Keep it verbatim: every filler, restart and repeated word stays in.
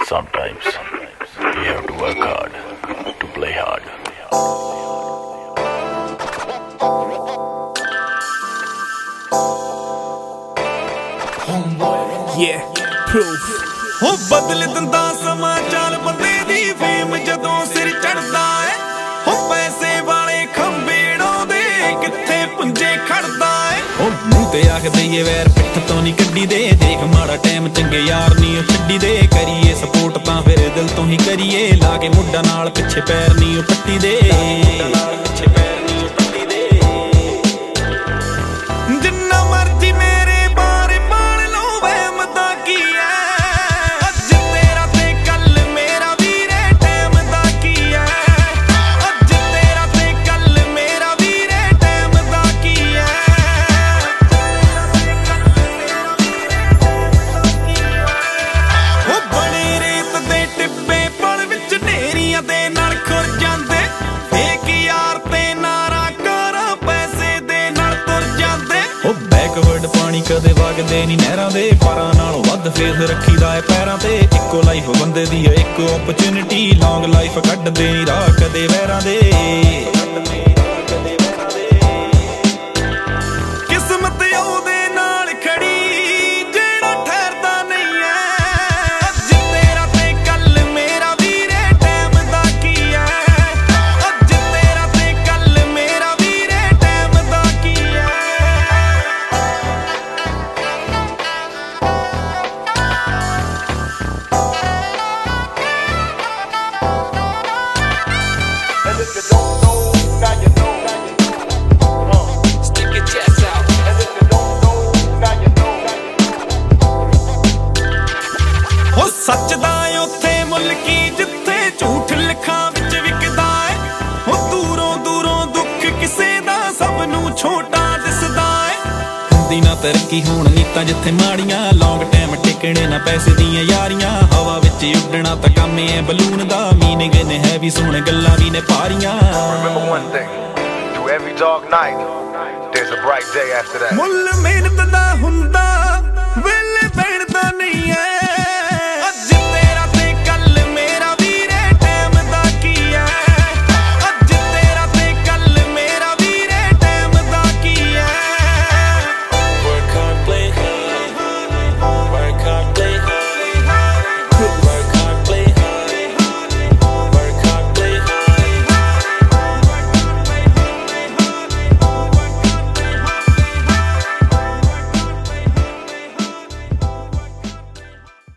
Sometimes we have to work hard to play hard. Yeah, proof. हो बदल दिंदा समा चाल बंदे दी फेम जदों सिर चढ़दा है हो पैसे वाले खंबे डोंदे किथे पुंजे खड़दा है हो मूंह ते आख दईए वैर पिठ तो नहीं कड्डी दे देख माड़ा टाइम चंगे यार नहीं छड्डी दे करिए सपोर्ट तां फिर दिल तो ही करिए ला के मुड्डा नाल पिछे पैर नहीं पट्टी दे पिछे पैर नहीं पट्टी दे जिन्ना मर्जी मेरे बारे बाल लो वहम दा की है अज तेरा ते कल मेरा वीरे टाइम दा की है अज तेरा ते कल मेरा वीरे टाइम दा की है ओ बड़े रेत दे टिब्बे पल विच ढेरियां दे नाल खुर जांदे एक यार ते नारा करा पैसे दे नाल तुर जांदे ओ बैकवर्ड पानी कदे वगदे नी नहरां दे पारां नालों वध फेस रखीदा है पैरां ते इक्को लाइफ बंदे दी इक अपॉर्चुनिटी लॉन्ग लाइफ कड्डदे नी राह कदे वैरां दे किस्मत ओदे नाल खड़ी जेड़ा ठहरदा नहीं है अज तेरा ते कल मेरा वीरे टाइम दा की है अज तेरा ते कल मेरा वीरे टाइम दा की है And if you don't know, now you know. Uh. Stick your chest out. And if you don't know, now you know. हो सच दा उत्थे मुल की जिथे झूठ लिखां विच विकदा है हो दूरों दूरों दुख किसे दा सब नूं छोटा दिसदा है हुंदी ना तरक्की होण नीतां जिथे माड़ियां लॉन्ग टाइम टिकणे ना पैसे दियां यारियां हवा विच उड्डणा तां काम है बलून दा मीनिंग ने है भी सोहण गल्लां भी ने पारियां Remember one thing, through every dark night, there's a bright day after that. ਮੁੱਲ ਮਿਹਨਤ ਦਾ ਹੁੰਦਾ ਵੇਲੇ ਪੈਣ ਦਾ ਨਹੀਂ